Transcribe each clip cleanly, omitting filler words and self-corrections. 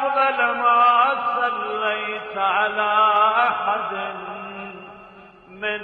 ولما صليت على أحد من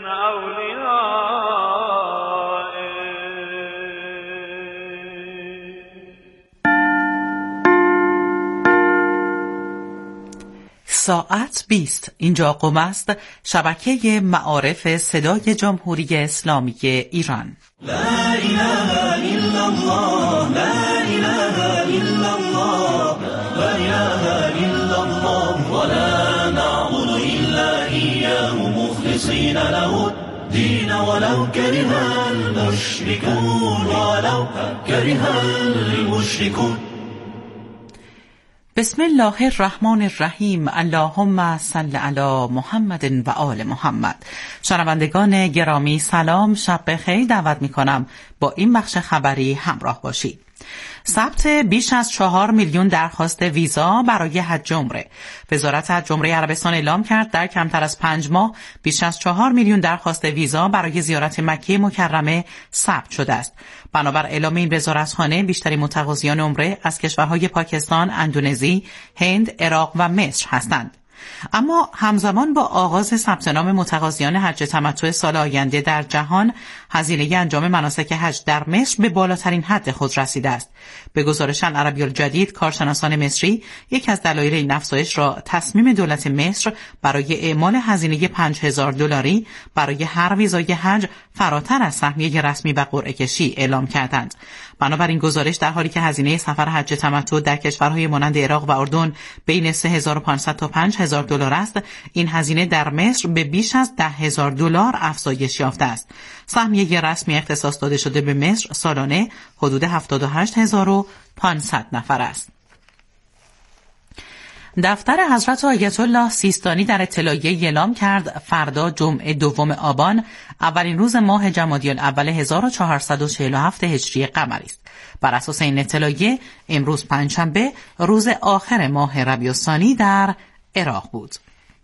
ساعت 20 اینجا قم است، شبکه معارف صدای جمهوری اسلامی ایران. لا اله الا الله لا اله الا الله لا اله الا الله ولا نعبد الا اياه مخلصين له الدين ولو كره المشركون ولو كره المشركون. بسم الله الرحمن الرحیم. اللهم صل علی محمد و آل محمد. شنوندگان گرامی سلام، شب بخیر. دعوت می‌کنم با این بخش خبری همراه باشید. ثبت بیش از 4 میلیون درخواست ویزا برای حج عمره. وزارت حج عمره عربستان اعلام کرد در کمتر از 5 ماه بیش از 4 میلیون درخواست ویزا برای زیارت مکه مکرمه ثبت شده است. بنابر اعلام این وزارتخانه بیشترین متقاضیان عمره از کشورهای پاکستان، اندونزی، هند، عراق و مصر هستند. اما همزمان با آغاز ثبت نام متقاضیان حج تمتع سال آینده در جهان، هزینه انجام مناسک حج در مصر به بالاترین حد خود رسیده است. به گزارش العربی الجدید، کارشناسان مصری یک از دلایل این افزایش را تصمیم دولت مصر برای اعمال هزینه $5000 برای هر ویزای حج فراتر از سهمیه رسمی و قرعه کشی اعلام کردند. بنابراین گزارش در حالی که هزینه سفر حج تمتع در کشورهای مانند عراق و اردن بین $3500 تا $5000 است، این هزینه در مصر به بیش از $10,000 افزایش یافته است. سهمیه رسمی اختصاص داده شده به مصر سالانه حدود 78500 نفر است. دفتر حضرت آیت الله سیستانی در اطلاعیه اعلام کرد فردا جمعه 2 آبان اولین روز ماه جمادی الاول 1447 هجری قمری است. بر اساس این اطلاعیه امروز پنجشنبه روز آخر ماه ربیع الثانی در عراق بود.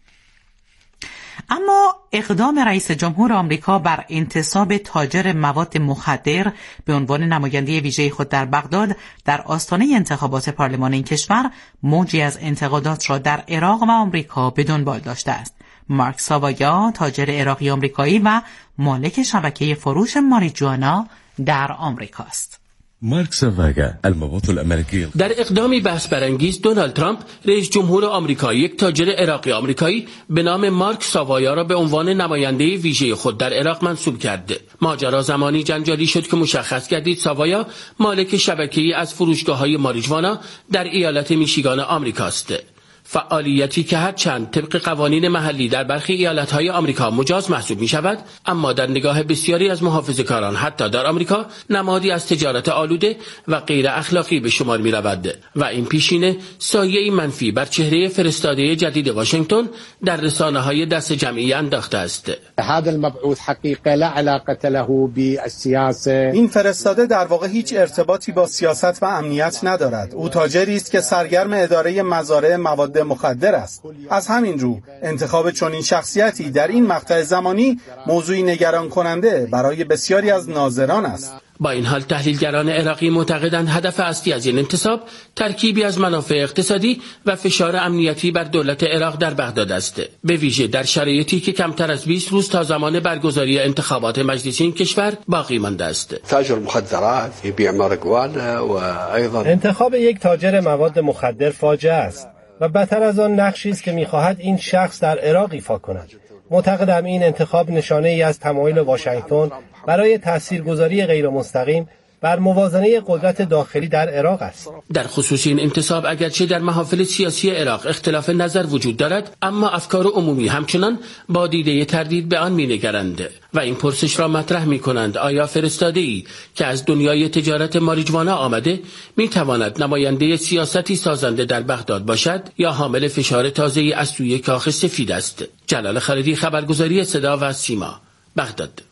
اما اقدام رئیس جمهور آمریکا بر انتصاب تاجر مواد مخدر به عنوان نماینده ویژه خود در بغداد در آستانه انتخابات پارلمان این کشور موجی از انتقادات را در عراق و آمریکا به دنبال داشته است. مارک ساوایا، تاجر عراقی آمریکایی و مالک شبکه فروش ماریجوانا در آمریکاست. مارک ساوایا، المواطن الامریکی. در اقدامی بحث برانگیز، دونالد ترامپ رئیس جمهور آمریکا یک تاجر عراقی آمریکایی به نام مارک ساوایا را به عنوان نماینده ویژه خود در عراق منصوب کرد. ماجرا زمانی جنجالی شد که مشخص گردید ساوایا مالک شبکه‌ای از فروشگاه‌های ماریجوانا در ایالت میشیگان آمریکاست. فعالیتی که هرچند طبق قوانین محلی در برخی ایالت‌های آمریکا مجاز محسوب می‌شود، اما در نگاه بسیاری از محافظه‌کاران حتی در آمریکا نمادی از تجارت آلوده و غیر اخلاقی به شمار می‌رود و این پیشینه سایه‌ای منفی بر چهره فرستاده جدید واشنگتن در رسانه‌های دست جمعی انداخته است. هذا المبعوث حقیقه لا علاقه له بالسیاسه. این فرستاده در واقع هیچ ارتباطی با سیاست و امنیت ندارد. او تاجری است که سرگرم اداره مزارع مواد مخدر است. از همین رو انتخاب چنین شخصیتی در این مقطع زمانی موضوعی نگران کننده برای بسیاری از ناظران است. با این حال تحلیلگران عراقی معتقدند هدف اصلی از این انتصاب ترکیبی از منافع اقتصادی و فشار امنیتی بر دولت عراق در بغداد است، به ویژه در شرایطی که کمتر از 20 روز تا زمان برگزاری انتخابات مجلس این کشور باقی مانده است. تاجر مخدرات يبيع ماريجوانا و ايضا انتخاب یک تاجر مواد مخدر فاجعه است و بدتر از آن نقشی است که می‌خواهد این شخص در عراق ایفا کند. معتقدم این انتخاب نشانه‌ای از تمایل واشنگتن برای تاثیرگذاری غیر مستقیم بر موازنه قدرت داخلی در عراق است. در خصوص این انتصاب اگرچه در محافل سیاسی عراق اختلاف نظر وجود دارد، اما افکار عمومی همچنان با دیده تردید به آن می‌نگرند و این پرسش را مطرح می‌کنند آیا فرستاده‌ای که از دنیای تجارت ماریجوانا آمده می‌تواند نماینده سیاستی سازنده در بغداد باشد یا حامل فشار تازه‌ای از سوی کاخ سفید است. جلال خالدی، خبرگزاری صدا و سیما، بغداد.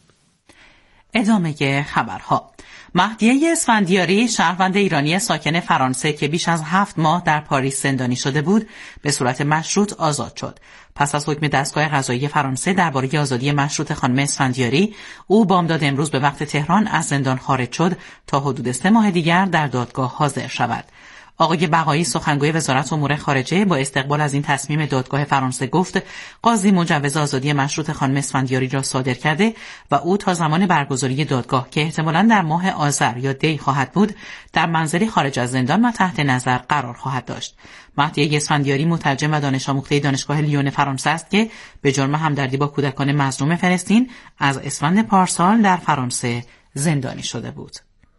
ادامه خبرها. مهدیه اسفندیاری، شهروند ایرانی ساکن فرانسه که بیش از 7 ماه در پاریس زندانی شده بود، به صورت مشروط آزاد شد. پس از حکم دستگاه قضایی فرانسه درباره آزادی مشروط خانم اسفندیاری، او بامداد امروز به وقت تهران از زندان خارج شد تا حدود 3 ماه دیگر در دادگاه حاضر شود. آقای بقایی سخنگوی وزارت امور خارجه با استقبال از این تصمیم دادگاه فرانسه گفت قاضی مجوز آزادی مشروط خانم اسفندیاری را صادر کرده و او تا زمان برگزاری دادگاه که احتمالاً در ماه آذر یا دی خواهد بود در منزلی خارج از زندان و تحت نظر قرار خواهد داشت. مهدی اسفندیاری مترجم و دانش آموخته دانشگاه لیون فرانسه است که به جرم همدردی با کودکان مظلوم فلسطین از اسفند پارسال در فرانسه زندانی شده بود.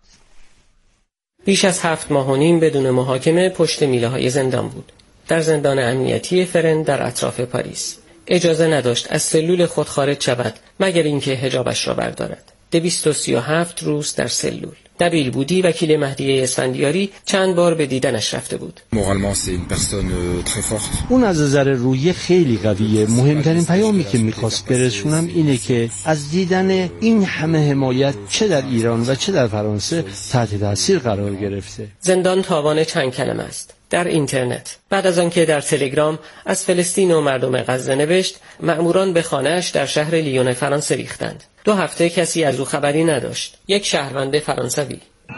بیش از 7 ماه و نیم بدون محاکمه پشت میله‌های زندان بود. در زندان امنیتی فرن در اطراف پاریس. اجازه نداشت از سلول خود خارج شود مگر اینکه حجابش را بردارد. 237 روز در سلول. نبیل بودی وکیل مهدی اسفندیاری چند بار به دیدنش رفته بود. اون از نظر روحی خیلی قویه. مهمترین پیامی که میخواست برسونم اینه که از دیدن این همه حمایت چه در ایران و چه در فرانسه تحت تاثیر قرار گرفته. زندان تاوان چند کلمه است. در اینترنت بعد از آنکه در تلگرام از فلسطین و مردم غزه نوشت، مأموران به خانه‌اش در شهر لیون فرانسه ریختند. 2 هفته کسی از او خبری نداشت. یک شهروند فرانسوی.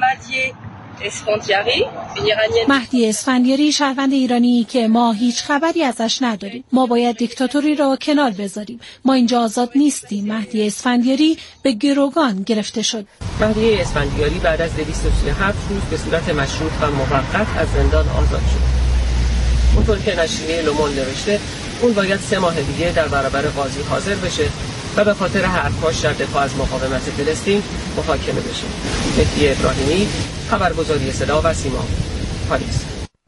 مهدی اسفندیاری شهروند ایرانی که ما هیچ خبری ازش نداریم. ما باید دیکتاتوری را کنار بذاریم. ما اینجا آزاد نیستیم. مهدی اسفندیاری به گروگان گرفته شد. مهدی اسفندیاری بعد از 237 روز به صورت مشروط و موقت از زندان آزاد شد. اونطور که نشریه لوموند نوشته، اون باید 3 ماه دیگه در برابر قاضی حاضر بشه و به خاطر حرفاش در دفاع از مقاومت فلسطین محاکمه بشه. مهدی ابراهیمی، خبرگزاری صدا و سیما، پاریس.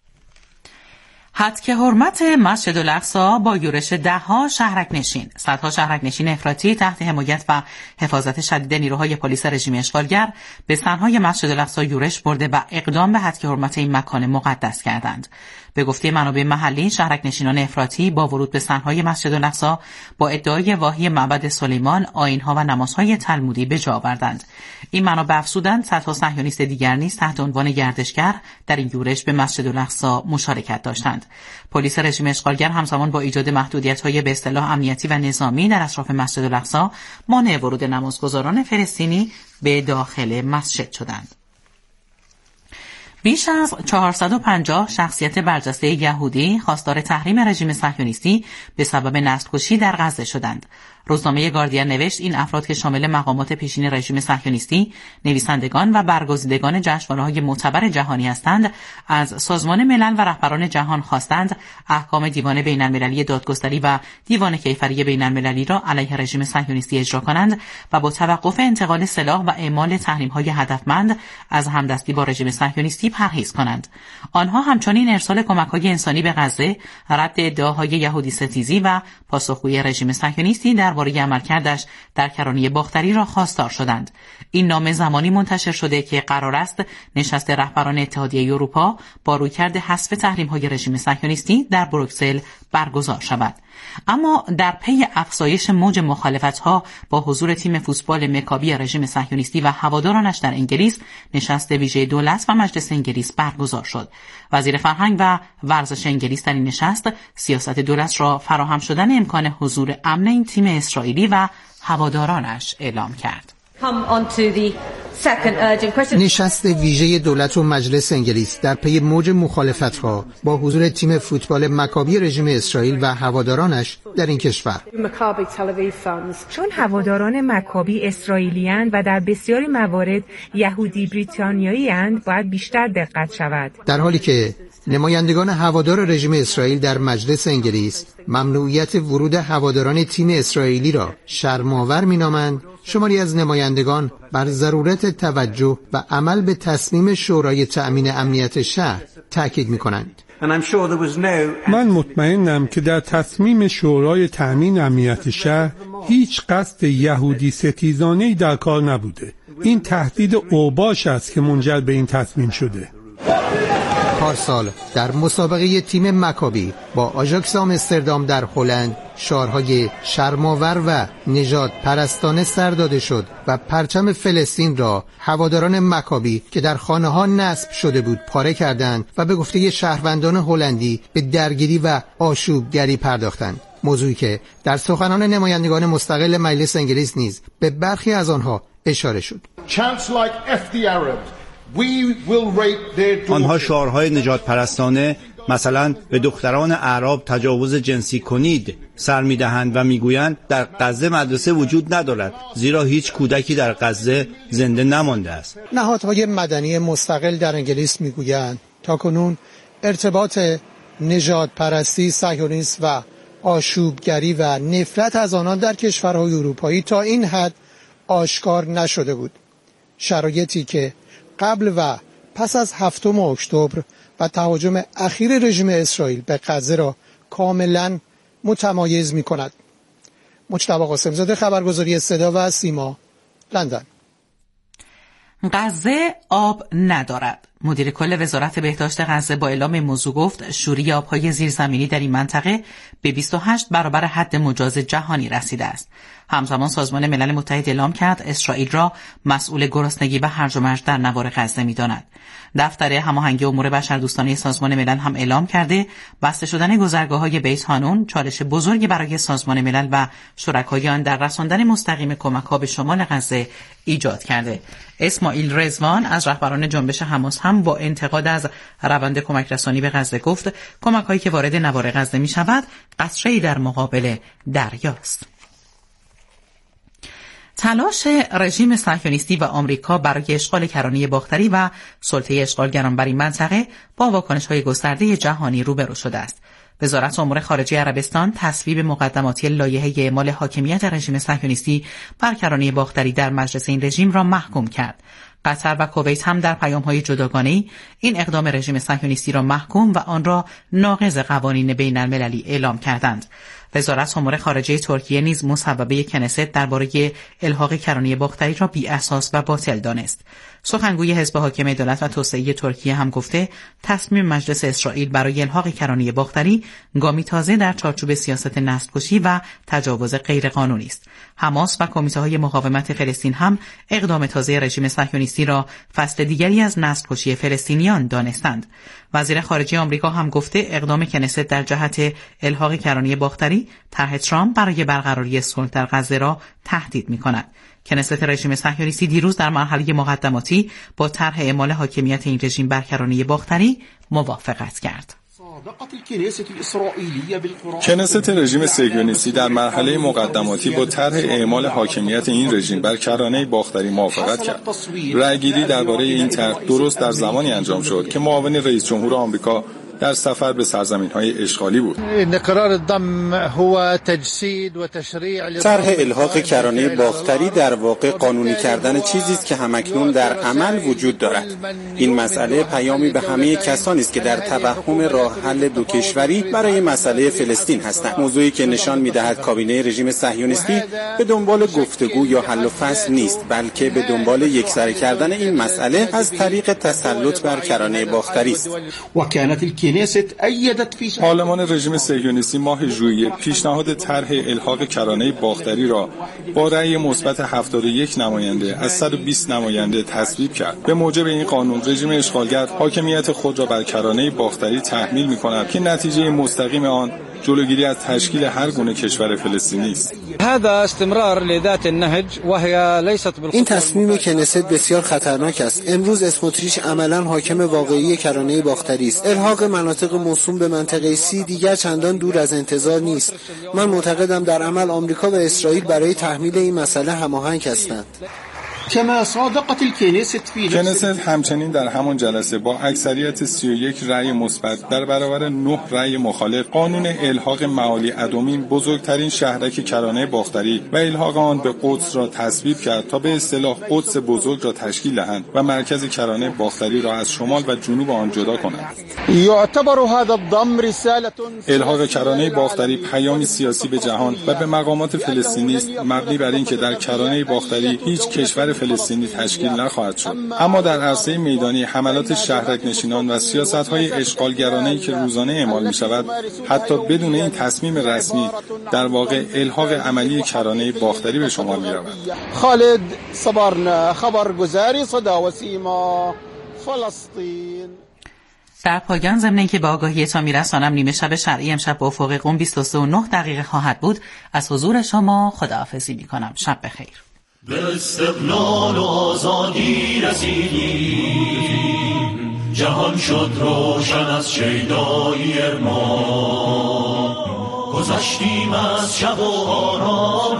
هتک حرمت مسجد الاقصی با یورش ده‌ها شهرک نشین. صدها شهرک نشین افراطی تحت حمایت و حفاظت شدید نیروهای پلیس رژیم اشغالگر به سنهای مسجد الاقصی یورش برده و اقدام به هتک حرمت این مکان مقدس کردند. به گفته منابع محلی، شهرک نشینان افراطی با ورود به سنهای مسجد الاقصی با ادعای واهی معبد سلیمان آیین‌ها و نمازهای تلمودی به جا آوردند. این منابع افزودند صدها صهیونیست دیگر نیز تحت عنوان گردشگر در این یورش به مسجد الاقصی مشارکت داشتند. پلیس رژیم اشغالگر همزمان با ایجاد محدودیت‌های به اصطلاح امنیتی و نظامی در اطراف مسجد الاقصی مانع ورود نمازگزاران فلسطینی به داخل مسجد شدند. بیش از 450 شخصیت برجسته یهودی خواستار تحریم رژیم صهیونیستی به سبب نسل‌کشی در غزه شدند. روزنامه گاردین نوشت این افراد که شامل مقامات پیشین رژیم صهیونیستی، نویسندگان و برگزیدگان جشنواره‌های معتبر جهانی هستند، از سازمان ملل و رهبران جهان خواستند احکام دیوان بین‌المللی دادگستری و دیوان کیفری بین‌المللی را علیه رژیم صهیونیستی اجرا کنند و با توقف انتقال سلاح و اعمال تحریم‌های هدفمند از همدستی با رژیم صهیونیستی پرهیز کنند. آنها همچنین ارسال کمک‌های انسانی به غزه، رد ادعاهای یهودی ستیزی و پاسخگویی رژیم صهیونیستی درباره عملکردش در کرانه باختری را خواستار شدند. این نامه زمانی منتشر شده که قرار است نشست رهبران اتحادیه اروپا با رویکرد حذف تحریم‌های رژیم صهیونیستی در بروکسل برگزار شود. اما در پی افزایش موج مخالفت‌ها با حضور تیم فوتبال مکابی رژیم صهیونیستی و هوادارانش در انگلیس، نشست ویژه دولت و مجلس انگلیس برگزار شد. وزیر فرهنگ و ورزش انگلیس در این نشست سیاست دولت را فراهم شدن امکان حضور امن این تیم اسرائیلی و هوادارانش اعلام کرد. نشست ویژه دولت و مجلس انگلیس در پی موج مخالفت‌ها با حضور تیم فوتبال مکابی رژیم اسرائیل و هوادارانش در این کشور. چون هواداران مکابی اسرائیلی‌اند و در بسیاری موارد یهودی بریتانیایی‌اند، باید بیشتر دقت شود. در حالی که نمایندگان هوادار رژیم اسرائیل در مجلس انگلیس ممنوعیت ورود هواداران تیم اسرائیلی را شرم‌آور می‌نامند، شماری از نمایندگان بر ضرورت توجه و عمل به تصمیم شورای تأمین امنیت شهر تاکید می‌کنند. من مطمئنم که در تصمیم شورای تأمین امنیت شهر هیچ قصد یهودی ستیزانه‌ای در کار نبوده. این تهدید اوباش است که منجر به این تصمیم شده. پارسال در مسابقه تیم مکابی با آژاکس آمستردام در هلند شعارهای شرم‌آور و نژاد پرستانه سر داده شد و پرچم فلسطین را هواداران مکابی که در خانه‌ها نصب شده بود پاره کردند و به گفته شهروندان هلندی به درگیری و آشوبگری پرداختند. موضوعی که در سخنان نمایندگان مستقل مجلس انگلیس نیز به برخی از آنها اشاره شد. آنها شعارهای نجات پرستانه مثلا به دختران اعراب تجاوز جنسی کنید سر می‌دهند و میگویند در غزه مدرسه وجود ندارد زیرا هیچ کودکی در غزه زنده نمانده است. نهادهای مدنی مستقل در انگلیس میگویند تاکنون ارتباط نژاد پرستی، صهیونیسم و آشوبگری و نفرت از آنان در کشورهای اروپایی تا این حد آشکار نشده بود. شرایطی که قبل و پس از 7 اکتبر و تهاجم اخیر رژیم اسرائیل به غزه را کاملا متمایز می کند. مجتبی قاسم‌زاده، خبرگزاری صدا و سیما، لندن. غزه آب ندارد. مدیر کل وزارت بهداشت غزه با اعلام موضوع گفت شوری آب‌های زیرزمینی در این منطقه به 28 برابر حد مجاز جهانی رسیده است. همزمان سازمان ملل متحد اعلام کرد اسرائیل را مسئول گرسنگی و هرج و مرج در نوار غزه می‌داند. دفتر هماهنگی امور بشردوستانه سازمان ملل هم اعلام کرده بسته شدن گذرگاه‌های بیت هانون چالش بزرگی برای سازمان ملل و شرکای آن در رساندن مستقیم کمک‌ها به شمال غزه ایجاد کرده. اسماعیل رضوان از رهبران جنبش حماس هم با انتقاد از روند کمک رسانی به غزه گفت کمک‌هایی که وارد نوار غزه می‌شود قطره‌ای در مقابل دریاست. تلاش رژیم صهیونیستی و آمریکا برای اشغال کرانه باختری و سلطه اشغالگران بر این منطقه با واکنش‌های گسترده جهانی روبرو شده است. وزارت امور خارجه عربستان تصویب مقدماتی لایحه اعمال حاکمیت رژیم صهیونیستی بر کرانه باختری در مجلس این رژیم را محکوم کرد. قطر و کویت هم در پیام‌های جداگانه‌ای این اقدام رژیم صهیونیستی را محکوم و آن را ناقض قوانین بین‌المللی اعلام کردند. وزارت امور خارجه ترکیه نیز مصوبه کنست درباره الحاق کرانه باختری را بی اساس و باطل دانست. سخنگوی حزب حاکم عدالت و توسعه ترکیه هم گفته تصمیم مجلس اسرائیل برای الحاق کرانه باختری گامی تازه در چارچوب سیاست نسل‌کشی و تجاوز غیرقانونی است. حماس و کمیته‌های مقاومت فلسطین هم اقدام تازه رژیم صهیونیستی را فصل دیگری از نسل‌کشی فلسطینیان دانستند. وزیر خارجه آمریکا هم گفته اقدام کنست در جهت الحاق کرانه باختری طرح ترامپ برای برقراری صلح در غزه را تهدید می‌کند. کنست رژیم صهیونیستی دیروز در مرحله مقدماتی با طرح اعمال حاکمیت این رژیم بر کرانه باختری موافقت کرد. کنست رژیم صهیونیستی در مرحله مقدماتی با طرح اعمال حاکمیت این رژیم بر کرانه باختری موافقت کرد. رأیگیری درباره این طرح درست در زمانی انجام شد که معاون رئیس جمهور آمریکا در سفر به سرزمین‌های اشغالی بود. طرح الحاق کرانه باختری در واقع قانونی کردن چیزی است که همکنون در عمل وجود دارد. این مسئله پیامی به همه کسانی است که در توهم راه حل دو کشوری برای مسئله فلسطین هستند. موضوعی که نشان می‌دهد کابینه رژیم صهیونیستی به دنبال گفتگو یا حل و فصل نیست، بلکه به دنبال یکسره کردن این مسئله از طریق تسلط بر کرانه باختری است. پارلمان رژیم صهیونیستی ماه ژوئیه پیشنهاد طرح الحاق کرانه باختری را با رأی مثبت 71 نماینده از 120 نماینده تصویب کرد. به موجب این قانون رژیم اشغالگر حاکمیت خود را بر کرانه باختری تحمیل می‌کند که نتیجه مستقیم آن جلوگیری از تشکیل هر گونه کشور فلسطینی است. این تصمیم کنست بسیار خطرناک است. امروز اسموتریچ عملاً حاکم واقعی کرانه باختری است. الحاق مناطق موسوم به منطقه سی دیگر چندان دور از انتظار نیست. من معتقدم در عمل آمریکا و اسرائیل برای تحمیل این مسئله هماهنگ هستند. کنست همچنین در همان جلسه با اکثریت 31 رأی مثبت در برابر 9 رأی مخالف قانون الحاق معالی ادومین بزرگترین شهرک کرانه باختری و الحاق آن به قدس را تصویب کرد تا به اصطلاح قدس بزرگ را تشکیل دهند و مرکز کرانه باختری را از شمال و جنوب آن جدا کنند. الحاق کرانه باختری پیامی سیاسی به جهان و به مقامات فلسطینی است مبنی بر اینکه در کرانه باختری هیچ کشور فلسطینی تشکیل نخواهد شد. اما در عرصه میدانی حملات شهرک نشینان و سیاست‌های اشغالگرانه‌ای که روزانه اعمال می‌شود حتی بدون این تصمیم رسمی در واقع الحاق عملی کرانه باختری به شمار می‌رود. خالد صبرنا خبرگزاری صدا و سیما فلسطین. در پایان ضمن اینکه به آگاهی تا میرسانم نیمه شب شرعی امشب با افق قم 23:09 خواهد بود. از حضور شما خداحافظی می‌کنم. شب بخیر. به استقلال و آزادی رسیدیم، جهان شد روشن از شیدایی ارمان، گذشتیم از شب و آرام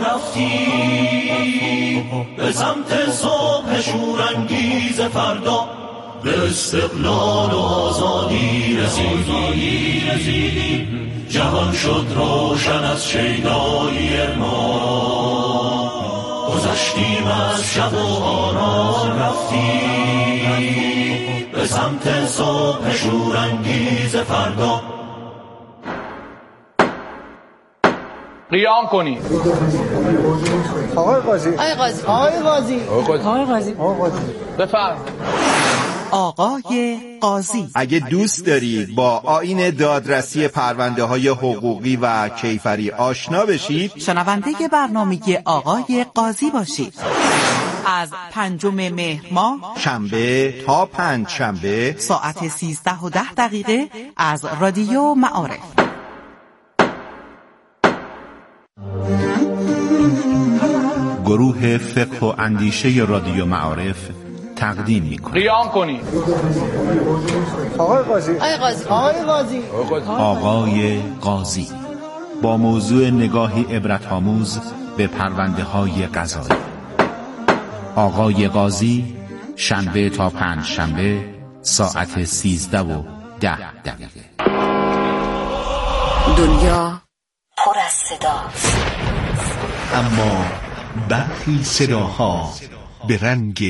رفتیم به سمت صبح شورانگیز فردا. به استقلال و آزادی رسیدیم، جهان شد روشن از شیدایی ارمان، گذشتیم از شب و آرام رفتیم به سمت صبح شورانگیز فردا. قیام کنید. آقای قاضی. بفرمایید. آقای قاضی. اگه دوست داری با آیین دادرسی پرونده های حقوقی و کیفری آشنا بشید، شنونده برنامه آقای قاضی باشید. از 5 مهر ماه شنبه تا 5 شنبه ساعت 13:10 از رادیو معارف. گروه فقه و اندیشه رادیو معارف تقدیم می‌کند. قیام کنید. آقای قاضی با موضوع نگاهی عبرت‌آموز به پرونده‌های قضایی. آقای قاضی شنبه تا 5 شنبه ساعت 13:10. دنیا پر از صداست، اما برخی صداها به رنگ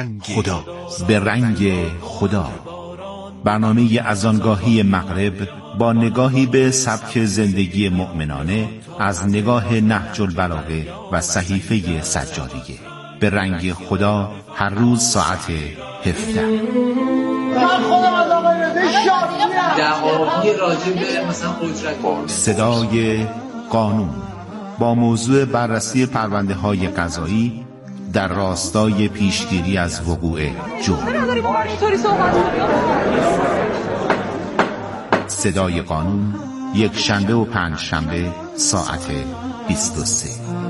خدا. برنامه اذانگاهی مغرب با نگاهی به سبک زندگی مؤمنانه از نگاه نهج البلاغه و صحیفه سجادیه. به رنگ خدا هر روز ساعت 17. من خودم از آقای رضا شادیم دعواهای راجع به مثلا اجرت. صدای قانون با موضوع بررسی پرونده های قضایی در راستای پیشگیری از وقوع جرم. صدای قانون یک شنبه و 5 شنبه ساعت 23.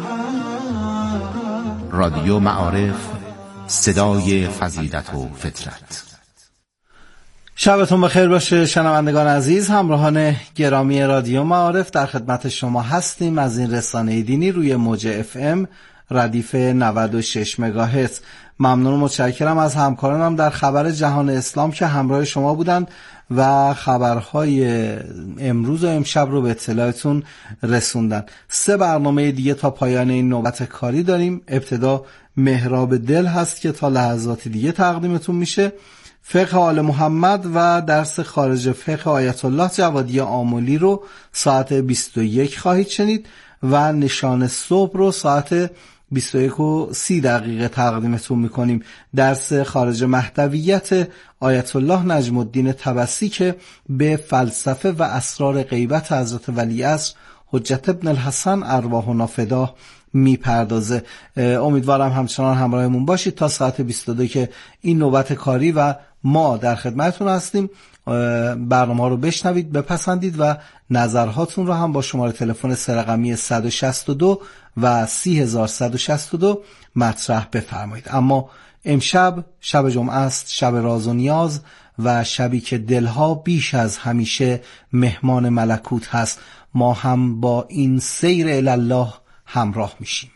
رادیو معارف، صدای فضیلت و فطرت. شبتون بخیر باشه شنوندگان عزیز. همراهان گرامی رادیو معارف در خدمت شما هستیم از این رسانه دینی روی موج FM ردیف 96 مگاهرتز. ممنون و متشکرم از همکارانم در خبر جهان اسلام که همراه شما بودند و خبرهای امروز و امشب رو به اطلاعتون رسوندن. 3 برنامه دیگه تا پایان این نوبت کاری داریم. ابتدا محراب دل هست که تا لحظات دیگه تقدیمتون میشه. فقه آل محمد و درس خارج فقه آیت الله جوادی آملی رو ساعت 21 خواهید شنید و نشان صبح رو ساعت 21:30 تقدیمتون میکنیم. درس خارج مهدویت آیت الله نجم الدین طبسی که به فلسفه و اسرار غیبت حضرت ولیعصر حجت ابن الحسن ارواحنا فداه میپردازه. امیدوارم همچنان همراهمون باشید تا ساعت 22 که این نوبت کاری و ما در خدمتتون هستیم. برنامه رو بشنوید، بپسندید و نظرهاتون رو هم با شماره تلفن 3 رقمی 162 و 30162 مطرح بفرمایید. اما امشب شب جمعه است، شب راز و نیاز و شبی که دلها بیش از همیشه مهمان ملکوت هست. ما هم با این سیر الله همراه میشیم.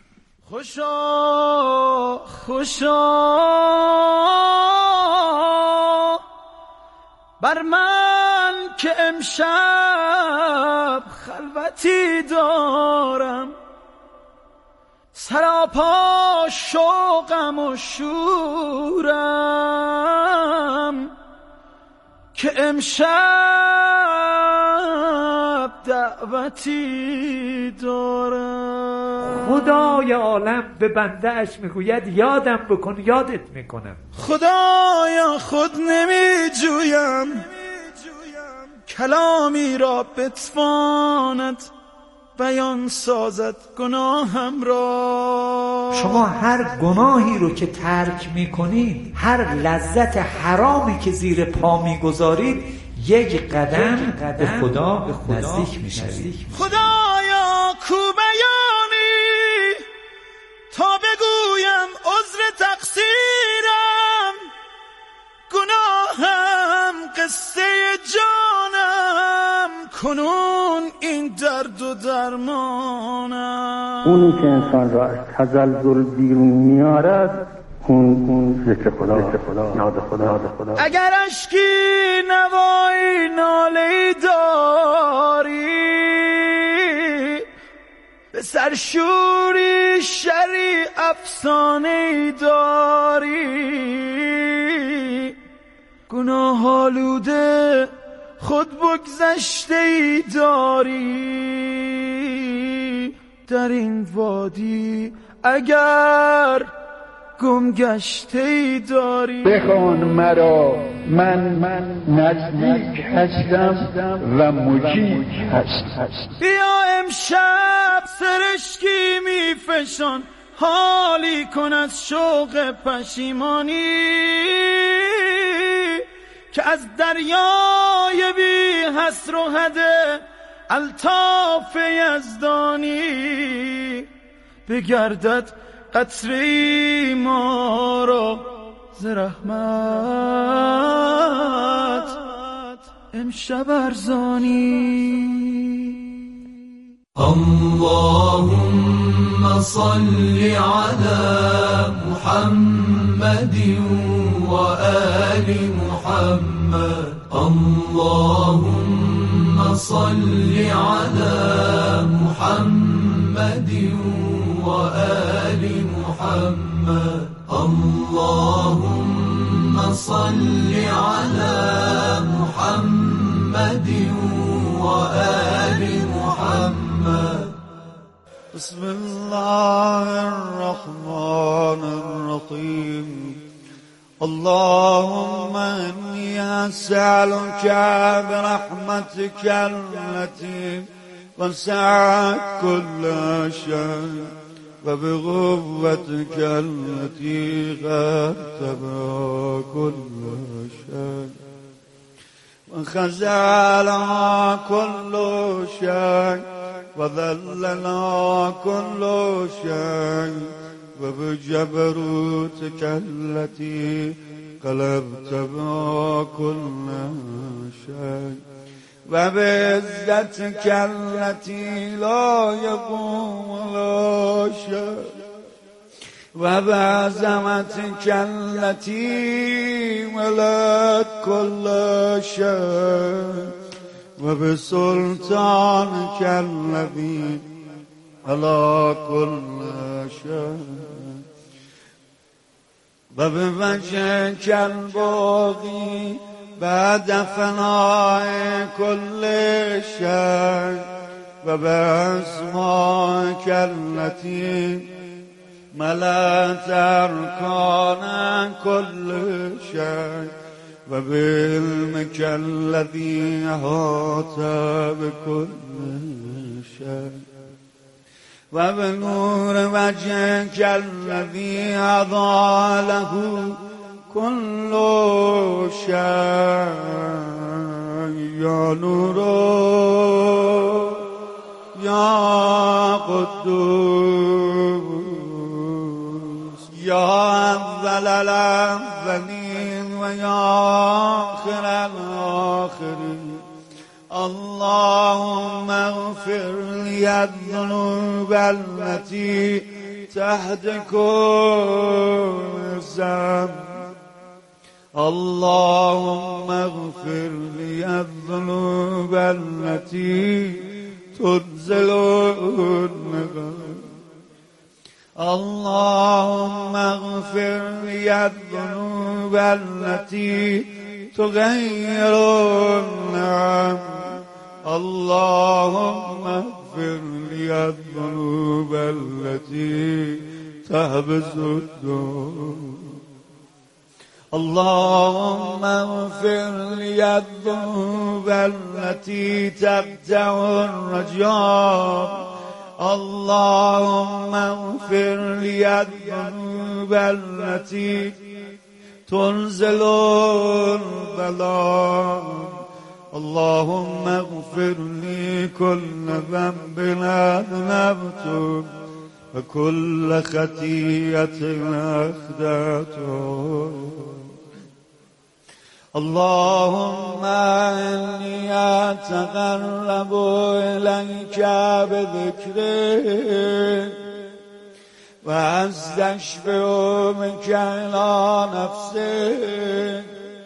خوشا بر من که امشب خلوتی دارم، سراپا شوقم و شورم که امشب دعوتی دارم. خدای عالم به بنده اش میگوید یادم بکن یادت میکنم. خدایا خود نمی جویم کلامی را بتواند بیان سازد گناهم را. شما هر گناهی رو که ترک میکنید، هر لذت حرامی که زیر پا میگذارید، یک قدم به خدا نزدیک میشوید. خدایا کو بیانی تا بگویم جانم کنون این درد و درمانم. اونی که انسان را از تزلزل بیرون میارد اون ذکر خدا، یاد خدا. اگر اشکی نوایی ناله‌ای داری، به سرشوری شری افسانه‌ای داری، گناه آلوده خود بگذشته‌ای داری، در این وادی اگر گم گشته‌ای داری. بخوان مرا، من نزدیک هستم و مجیب هستم. بیا امشب سرشکی میفشان، حالی کن از شوق پشیمانی، که از دریای بی حصر و حد الطاف یزدانی، بگردد قطره ما را ز رحمت امشب ارزانی. اللهم صل على محمد وآل محمد. اللهم صل على محمد وآل محمد. اللهم صل على محمد وآل محمد. بسم الله الرحمن الرحيم. اللهم إني أسألك برحمتك التي وسعت كل شيء وبقوتك التي غلبت كل شيء وخزعنا كل شيء وذلنا كل شيء وبجبروتك التي غلبت كل شيء وبعزتك التي لا يقوم لا شيء وبعظمتك التي ملأت كل شيء وبسلطانك الذي على كل شيء وبوجهك الباقي بعد فناء كل شيء وبأسمائك التي ملأت أركان كل شيء وبعلمك الذي أحاط بكل شيء وبنور وجهك الذي أضاء له كل شيء يا نور يا قدوس يا أول الأولين ويا آخر الآخرين. اللهم اغفر لي الذنوب التي تحت كل ذنب. اللهم اغفر لي الذنوب التي تنزل النقم. اللهم اغفر لي الذنوب التي تغير النعم. اللهم اغفر لي الذنوب التي تهبس الدور. اللهم اغفر لي الذنوب التي تقطع الرجاء. اللهم اغفر لي الذنوب التي تنزل البلاء. اللهم اغفر لي كل ذنب أذنبته وكل خطيئة أخطأته. اللهم إني أتقرب إليك بذكرك وأستشفع بك إلى نفسك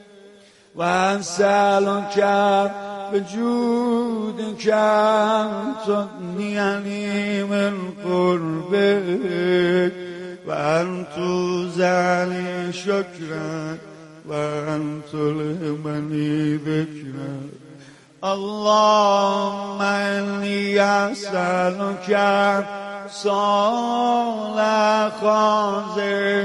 وأسألك بجودك أن تغنيني من قربك وأن توزعني شكرك وأن تلهمني ذكرك. اللهم إني أسألك صالح خاضع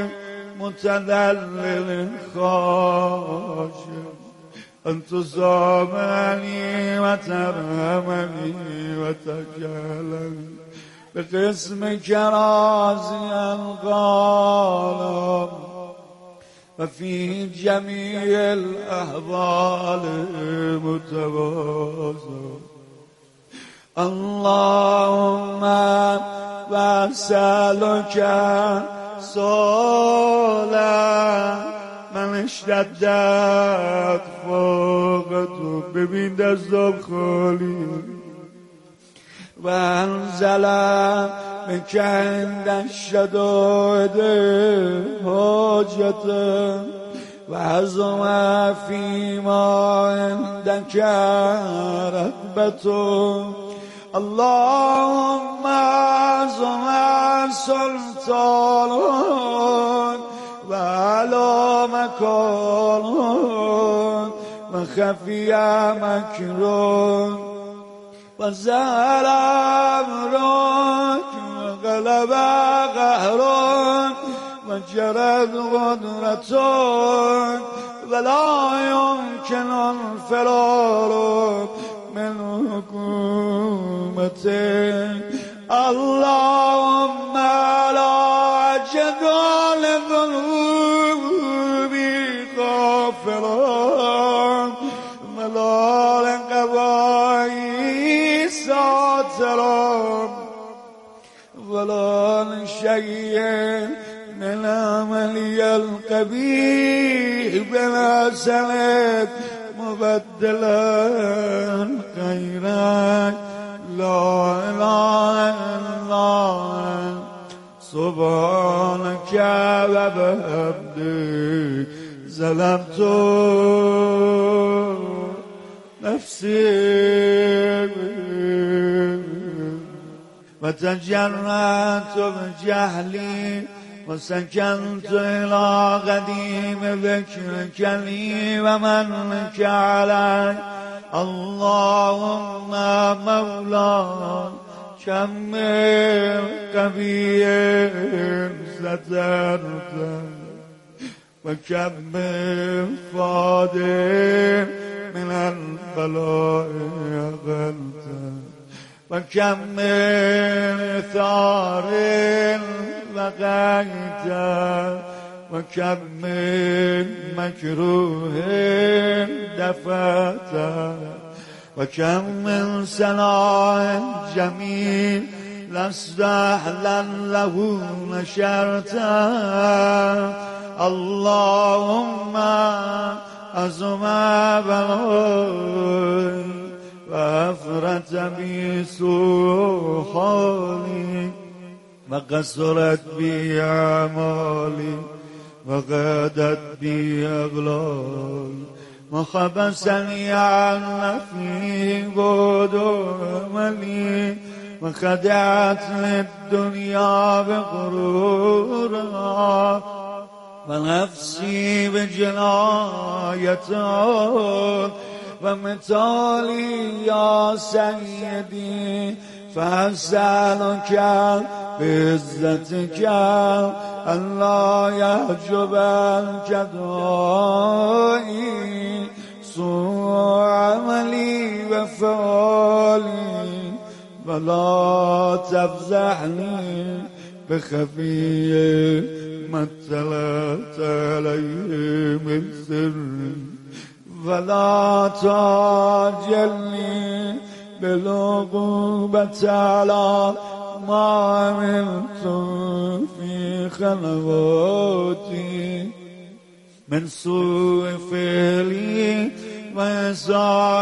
متذلل خاشع أن تصامني وترحمني وتجعلني بقسمك راضيا غالبا وفي جميع الأحوال متواضعا. اللهم وأسألك صالح من اشتدت فوقته ببین دستم خالی و انزل بك عند الشدائد حاجته و عظم فيما عندك رغبته. اللهم عظم سلطانه وعلى مكانه وخفي مكره وزهر أمرك وغلب قهرك وجرت قدرتك ولا يمكن الفرار من حكومتك. اللهم لا جدال ذنوبي غافلا ولا لقضائي ساترا ولا لشيء من عملي القبيح بما سلك مبدلا خيرا. لا إله إلا أنت سبحانك وبحمدك ظلمت نفسي وتجرأت بجهلي وسكنت إلى قديم ذكرك لي ومنك علي. اللهم مولاي كمل قبيل سترته وكمل فاضل من البلاء أغلته وكمل ثار وقيته وكمل مكروه دفعته وكمل صلاح جميل لست أهلا له نشرته. اللهم عظم بلاي وأفرت بي سوء حالي وقصرت بي أعمالي وغادت بي أغلالي وخبسني عن نفي بعد عملي وخدعت للدنيا بغرورها ونفسي بجنايتها ومثالي يا سيدي فأسألك بعزتك أن لا يحجب الجدائي سوء عملي وفعلي ولا تفزعني بخفي ما اطلعت عليه من سري ولا تعجلني بالعقوبة على ما عملت في خلواتي من سوء فعلی و